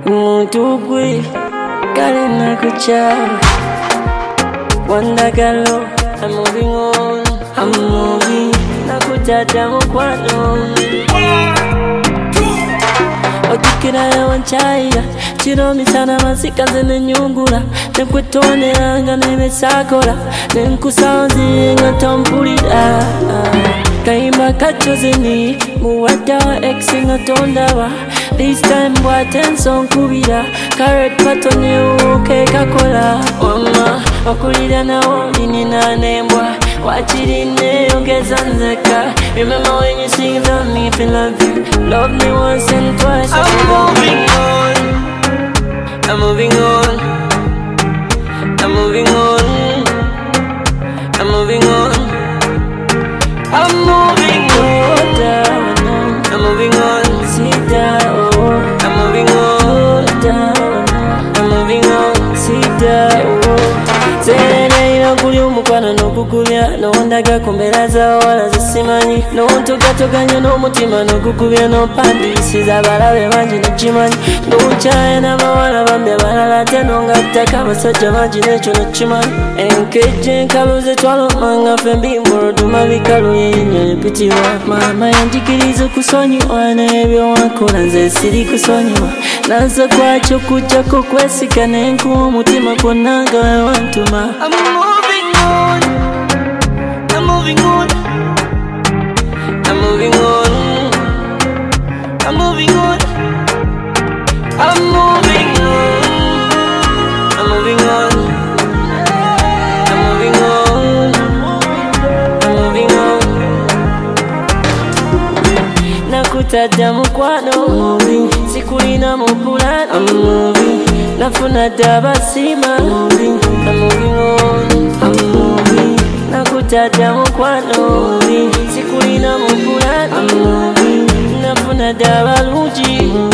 Mutugwe kale nakuchaba Wandagalo, I'm moving on, I'm moving Nakutata mukwano Otukira ya wanchaya Chiro misana masika zene nyungula Nekwetonelanga nemesakola Nenkusanzi nga tompulira Kaimba kachozeni Muwata wa ex nga tondawa This time watenso nkubira Carrot patone uke kakola Wama wakulira na woni na nembwa Wachirine ongeza nzeka Remember when you sing about me if I love you Love me once and twice I'm moving on I'm moving on I'm moving on I'm moving on I'm moving on down I'm moving on sit down I'm moving on down I'm moving on sit down Kuli umukwano nokukubya Nondaga kumberaza wala zisimanyi Nontogatoganyo n'omutima nokukubya Nompandisiza abalabe bangi nekimanyi Nonchaye n'abawala bambi abalala ate nongattaka abasajja bangi nekyo nekimanyi Enkejje enkaluze twalumanga ffe mbimbolo tumabikalu yennyo nepitiwa Mama yanjigiriza okusonyiwa n'ebyo wankola nze siri kusonyiwa Nanze kwakyo kujjako kwesika nenkuwa omutima kwonna nga wewantuma I'm moving on I'm moving on I'm moving on I'm moving on I'm moving on I'm moving on I'm moving on I'm moving on Nakutadda mukwano moving Sikulina mupulano I'm moving Nafuna tabasima I'm moving on I'm moving Nakutadda mukwano Sikulina mupulano I'm moving Nafuna dabalungi